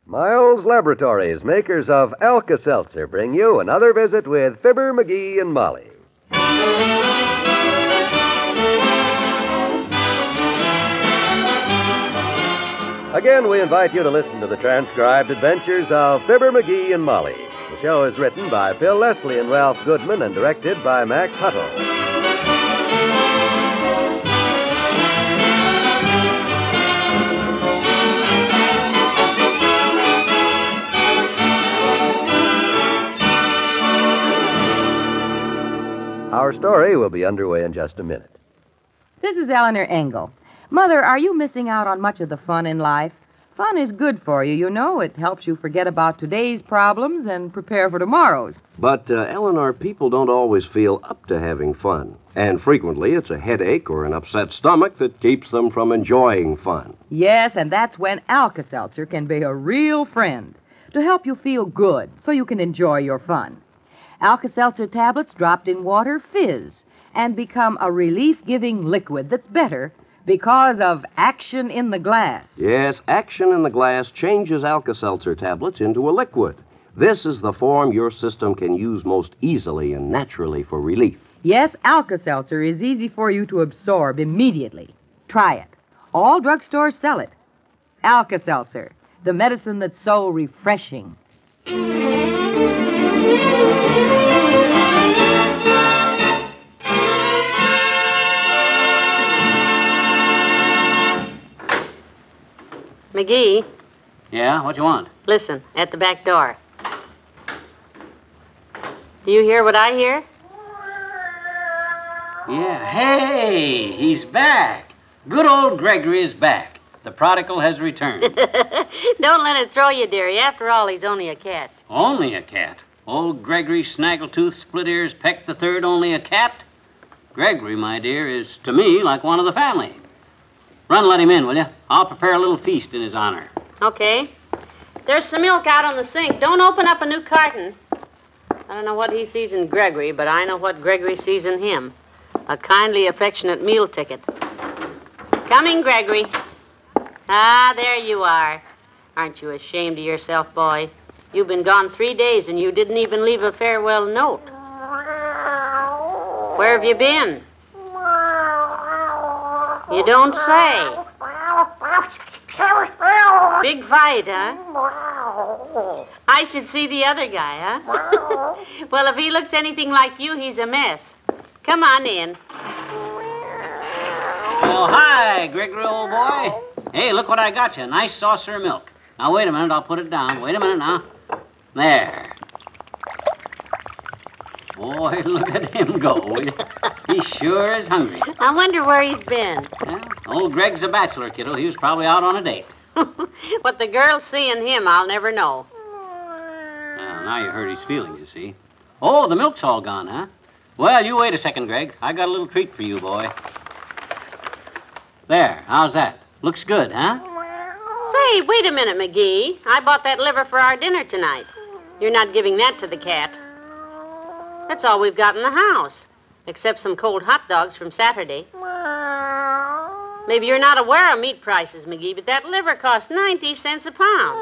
Miles Laboratories, makers of Alka-Seltzer, bring you another visit with Fibber, McGee, and Molly. Again, we invite you to listen to the transcribed adventures of Fibber, McGee, and Molly. The show is written by Bill Leslie and Ralph Goodman and directed by Max Hutto. Our story will be underway in just a minute. This is Eleanor Engel. Mother, are you missing out on much of the fun in life? Fun is good for you, you know. It helps you forget about today's problems and prepare for tomorrow's. But, Eleanor, people don't always feel up to having fun. And frequently it's a headache or an upset stomach that keeps them from enjoying fun. Yes, and that's when Alka-Seltzer can be a real friend to help you feel good so you can enjoy your fun. Alka-Seltzer tablets dropped in water fizz and become a relief-giving liquid that's better because of action in the glass. Yes, action in the glass changes Alka-Seltzer tablets into a liquid. This is the form your system can use most easily and naturally for relief. Yes, Alka-Seltzer is easy for you to absorb immediately. Try it. All drugstores sell it. Alka-Seltzer, the medicine that's so refreshing. McGee, Yeah, what you want? listen, at the back door. Do you hear what I hear? Yeah, hey, he's back. Good old Gregory is back. The prodigal has returned. Don't let it throw you, dearie. After all, he's only a cat. Only a cat. Old Gregory Snaggletooth, Split Ears Peck the Third, only a cat? Gregory, my dear, is to me like one of the family. Run, let him in, will you? I'll prepare a little feast in his honor. Okay. There's some milk out on the sink. Don't open up a new carton. I don't know what he sees in Gregory, but I know what Gregory sees in him. A kindly, affectionate meal ticket. Coming, Gregory. Ah, there you are. Aren't you ashamed of yourself, boy? You've been gone 3 days and you didn't even leave a farewell note. Where have you been? You don't say. Big fight, huh? I should see the other guy, huh? Well, if he looks anything like you, he's a mess. Come on in. Oh, hi, Gregory, old boy. Hey, look what I got you. A nice saucer of milk. Now, wait a minute. I'll put it down. Wait a minute now. There. Boy, look at him go. He sure is hungry. I wonder where he's been. Yeah, old Greg's a bachelor, kiddo. He was probably out on a date. What the girls see in him, I'll never know. Well, now you hurt his feelings, you see. Oh, the milk's all gone, huh? Well, you wait a second, Greg. I got a little treat for you, boy. There, how's that? Looks good, huh? Say, wait a minute, McGee. I bought that liver for our dinner tonight. You're not giving that to the cat. That's all we've got in the house, except some cold hot dogs from Saturday. Maybe you're not aware of meat prices, McGee, but that liver costs 90 cents a pound.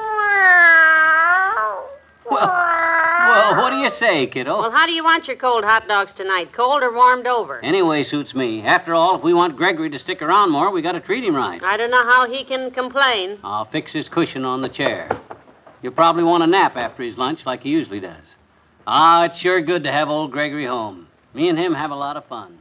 Well, what do you say, kiddo? Well, how do you want your cold hot dogs tonight, cold or warmed over? Anyway, suits me. After all, if we want Gregory to stick around more, we got to treat him right. I don't know how he can complain. I'll fix his cushion on the chair. He'll probably want a nap after his lunch like he usually does. Ah, it's sure good to have old Gregory home. Me and him have a lot of fun.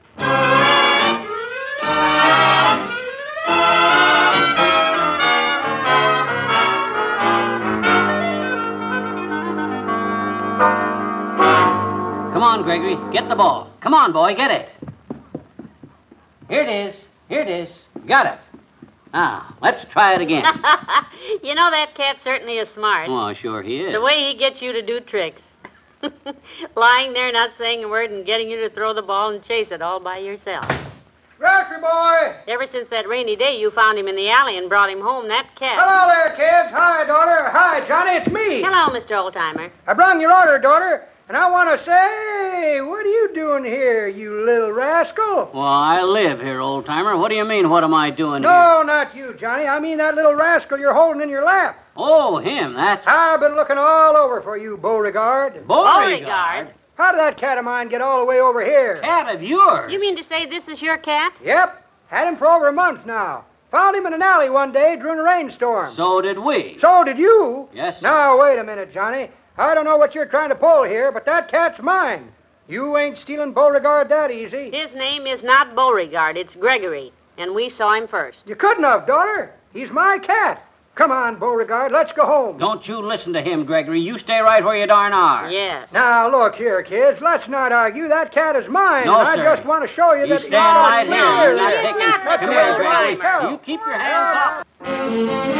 Come on, Gregory. Get the ball. Come on, boy. Get it. Here it is. Here it is. Got it. Now, let's try it again. You know, that cat certainly is smart. Oh, sure he is. The way he gets you to do tricks. Lying there, not saying a word, and getting you to throw the ball and chase it all by yourself. Grocery boy! Ever since that rainy day you found him in the alley and brought him home, that cat... Hello there, kids. Hi, daughter. Hi, Johnny. It's me. Hello, Mr. Oldtimer. I brung your order, daughter, and I want to say, what are you doing here, you little rascal? Well, I live here, old-timer. What do you mean, what am I doing here? No, not you, Johnny. I mean that little rascal you're holding in your lap. Oh, him, that's... I've been looking all over for you, Beauregard. Beauregard? How did that cat of mine get all the way over here? Cat of yours? You mean to say this is your cat? Yep. Had him for over a month now. Found him in an alley one day during a rainstorm. So did we. So did you? Yes, sir. Now, wait a minute, Johnny. I don't know what you're trying to pull here, but that cat's mine. You ain't stealing Beauregard that easy. His name is not Beauregard, it's Gregory. And we saw him first. You couldn't have, daughter. He's my cat. Come on, Beauregard, let's go home. Don't you listen to him, Gregory. You stay right where you darn are. Yes. Now, look here, kids. Let's not argue. That cat is mine. No, and I sir. just want to show you You that... stand right here. You're not He's taking... not That's Come the here, way it's Gregory. right. You keep your hands off.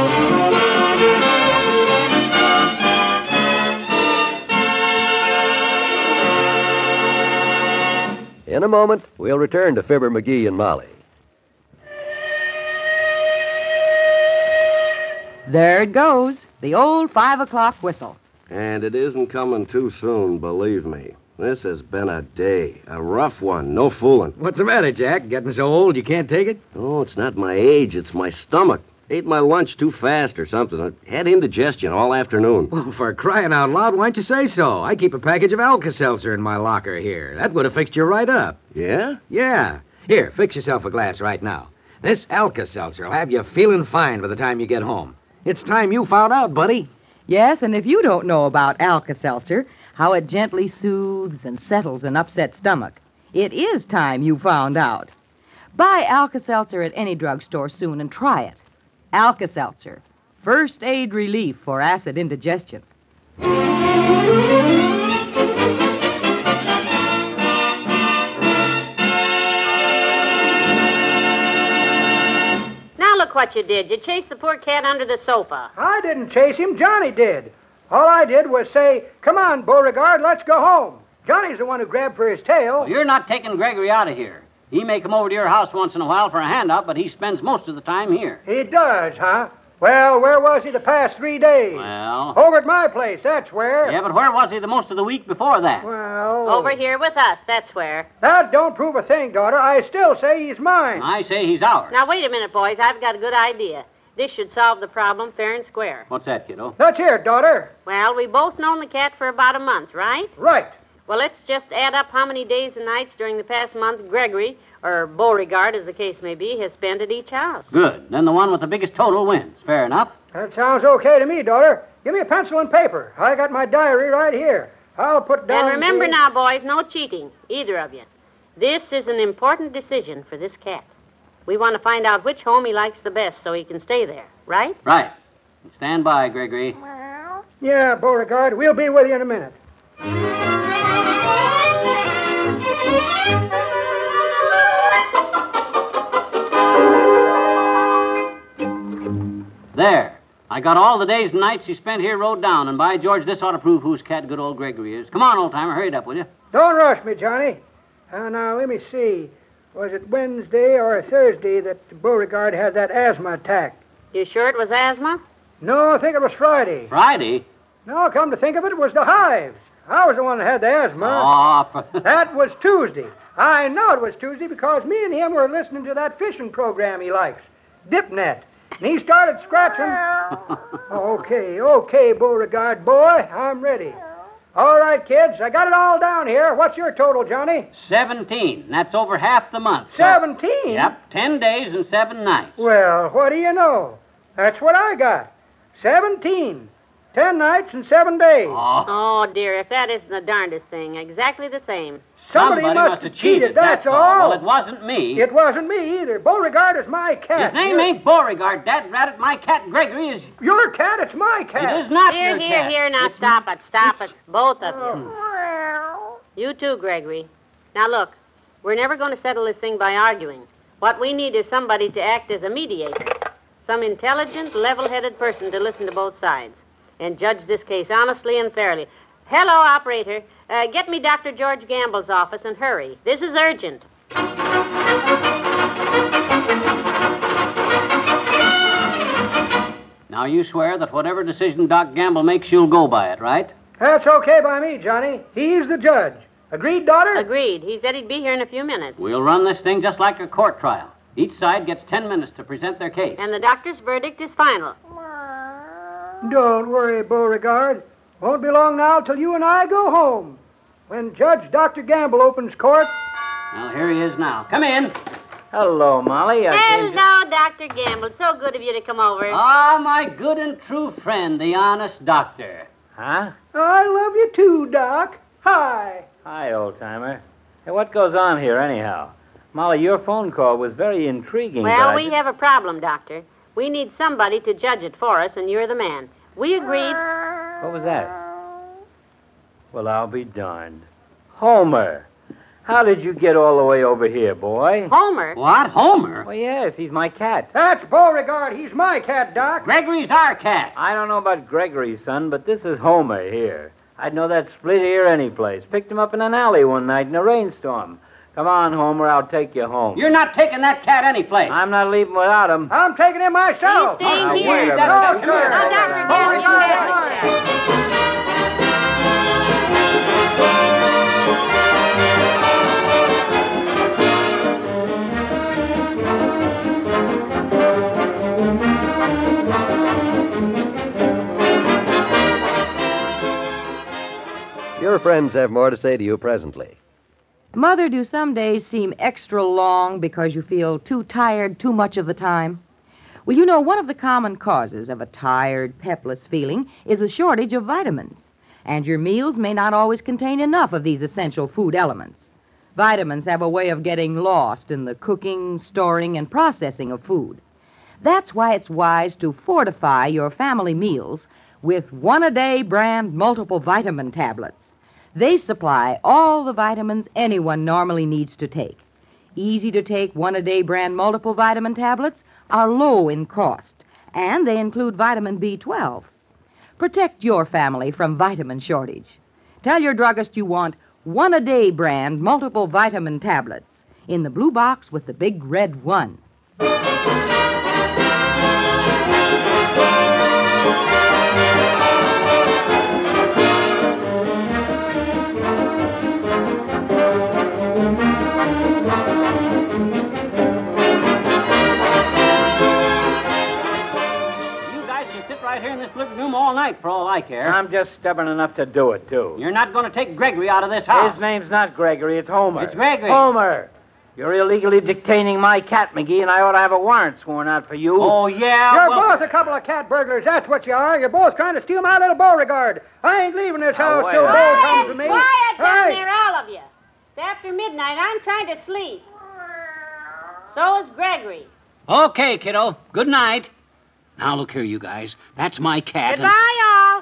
In a moment, we'll return to Fibber McGee and Molly. There it goes, the old 5 o'clock whistle. And it isn't coming too soon, believe me. This has been a day, a rough one, no fooling. What's the matter, Jack? Getting so old you can't take it? Oh, it's not my age, it's my stomach. Ate my lunch too fast or something. I had indigestion all afternoon. Well, for crying out loud, why don't you say so? I keep a package of Alka-Seltzer in my locker here. That would have fixed you right up. Yeah? Yeah. Here, fix yourself a glass right now. This Alka-Seltzer will have you feeling fine by the time you get home. It's time you found out, buddy. Yes, and if you don't know about Alka-Seltzer, how it gently soothes and settles an upset stomach, it is time you found out. Buy Alka-Seltzer at any drugstore soon and try it. Alka-Seltzer, first aid relief for acid indigestion. Now look what you did. You chased the poor cat under the sofa. I didn't chase him. Johnny did. All I did was say, come on, Beauregard, let's go home. Johnny's the one who grabbed for his tail. Well, you're not taking Gregory out of here. He may come over to your house once in a while for a handout, but he spends most of the time here. He does, huh? Well, where was he the past 3 days? Well... Over at my place, that's where. Yeah, but where was he the most of the week before that? Well... Over here with us, that's where. That don't prove a thing, daughter. I still say he's mine. I say he's ours. Now, wait a minute, boys. I've got a good idea. This should solve the problem fair and square. What's that, kiddo? Let's hear it, daughter. Well, we both known the cat for about a month, right? Right. Well, let's just add up how many days and nights during the past month Gregory, or Beauregard as the case may be, has spent at each house. Good. Then the one with the biggest total wins. Fair enough. That sounds okay to me, daughter. Give me a pencil and paper. I got my diary right here. I'll put down... And remember the- now, boys, no cheating, either of you. This is an important decision for this cat. We want to find out which home he likes the best so he can stay there, right? Right. Stand by, Gregory. Yeah, Beauregard, we'll be with you in a minute. There. I got all the days and nights he spent here wrote down, and by George, this ought to prove whose cat good old Gregory is. Come on, old-timer, hurry it up, will you? Don't rush me, Johnny. Now, let me see. Was it Wednesday or Thursday that Beauregard had that asthma attack? You sure it was asthma? No, I think it was Friday. Friday? No, come to think of it, it was the hives. I was the one that had the asthma. Oh, That was Tuesday. I know it was Tuesday because me and him were listening to that fishing program he likes, Dipnet. And he started scratching. Okay, Beauregard boy, I'm ready. All right, kids, I got it all down here. What's your total, Johnny? 17. That's over half the month. So- 17? Yep, 10 days and 7 nights. Well, what do you know? That's what I got. 17. 10 nights and 7 days. Oh, Oh, dear, if that isn't the darndest thing. Exactly the same. Somebody must have cheated, that's all. Well, it wasn't me. It wasn't me either. Beauregard is my cat. His name ain't Beauregard, Dad Rabbit. My cat Gregory is... Your cat, it's my cat. It is not Here, your here, cat. here, now It's- stop it. Both of you. You too, Gregory. Now look, we're never going to settle this thing by arguing. What we need is somebody to act as a mediator. Some intelligent, level-headed person to listen to both sides and judge this case honestly and fairly. Hello, operator. Get me Dr. George Gamble's office and hurry. This is urgent. Now, you swear that whatever decision Doc Gamble makes, you'll go by it, right? That's okay by me, Johnny. He's the judge. Agreed, daughter? Agreed. He said he'd be here in a few minutes. We'll run this thing just like a court trial. Each side gets 10 minutes to present their case. And the doctor's verdict is final. Don't worry, Beauregard. Won't be long now till you and I go home. When Judge Dr. Gamble opens court. Well, here he is now. Come in. Hello, Molly. Hello, Dr. Gamble. So good of you to come over. Ah, my good and true friend, the honest doctor. Huh? I love you too, Doc. Hi. Hi, old-timer. Hey, what goes on here, anyhow? Molly, your phone call was very intriguing. Well, we have a problem, Doctor. We need somebody to judge it for us, and you're the man. We agreed. What was that? Well, I'll be darned. Homer. How did you get all the way over here, boy? Homer? What? Homer? Well, yes, he's my cat. That's Beauregard. He's my cat, Doc. Gregory's our cat. I don't know about Gregory's son, but this is Homer here. I'd know that split ear any place. Picked him up in an alley one night in a rainstorm. Come on, Homer, I'll take you home. You're not taking that cat anyplace. I'm not leaving without him. I'm taking him myself. He's staying Now, here. wait a minute. No, sir. Now, Dr. Gamble, you have it. Your friends have more to say to you presently. Mother, do some days seem extra long because you feel too tired too much of the time? Well, you know, one of the common causes of a tired, pepless feeling is a shortage of vitamins. And your meals may not always contain enough of these essential food elements. Vitamins have a way of getting lost in the cooking, storing, and processing of food. That's why it's wise to fortify your family meals with One-A-Day brand multiple vitamin tablets. They supply all the vitamins anyone normally needs to take. Easy to take One-A-Day brand multiple vitamin tablets are low in cost, and they include vitamin B12. Protect your family from vitamin shortage. Tell your druggist you want One-A-Day brand multiple vitamin tablets in the blue box with the big red 1. Right here in this living room all night for all I care. I'm just stubborn enough to do it, too. You're not going to take Gregory out of this house. His name's not Gregory, it's Homer. It's Gregory. Homer! You're illegally detaining my cat, McGee, and I ought to have a warrant sworn out for you. Oh, yeah? You're well, both a couple of cat burglars. That's what you are. You're both trying to steal my little Beauregard. I ain't leaving this house wait till a Bo minute. comes to me. Quiet down Hey. there, all of you. It's after midnight. I'm trying to sleep. So is Gregory. Okay, kiddo. Good night. Now, look here, you guys. That's my cat. Goodbye, all.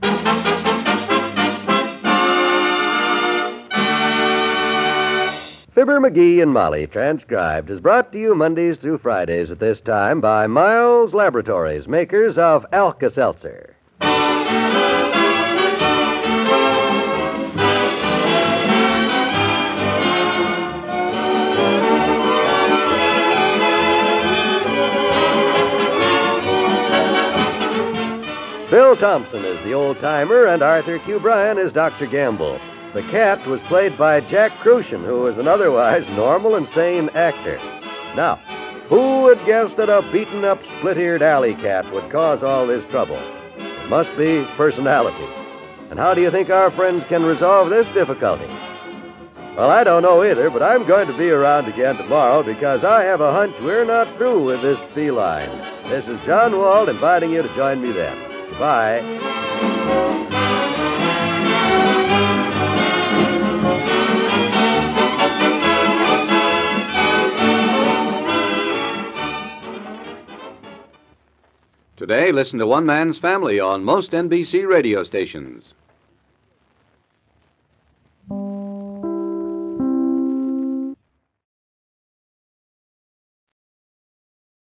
Fibber, McGee, and Molly, transcribed, is brought to you Mondays through Fridays at this time by Miles Laboratories, makers of Alka-Seltzer. Bill Thompson is the old-timer, and Arthur Q. Bryan is Dr. Gamble. The cat was played by Jack Crucian, who is an otherwise normal and sane actor. Now, who would guess that a beaten-up, split-eared alley cat would cause all this trouble? It must be personality. And how do you think our friends can resolve this difficulty? Well, I don't know either, but I'm going to be around again tomorrow because I have a hunch we're not through with this feline. This is John Wald inviting you to join me then. Goodbye. Today, listen to One Man's Family on most NBC radio stations.